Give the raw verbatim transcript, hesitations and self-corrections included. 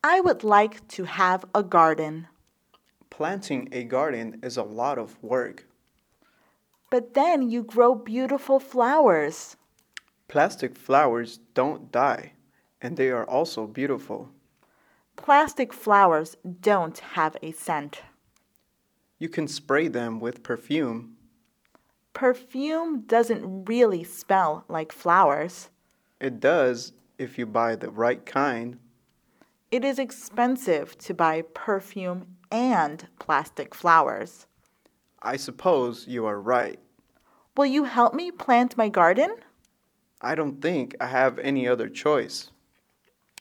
I would like to have a garden. Planting a garden is a lot of work. But then you grow beautiful flowers. Plastic flowers don't die, and they are also beautiful. Plastic flowers don't have a scent. You can spray them with perfume. Perfume doesn't really smell like flowers. It does if you buy the right kind. It is expensive to buy perfume and plastic flowers. I suppose you are right. Will you help me plant my garden? I don't think I have any other choice.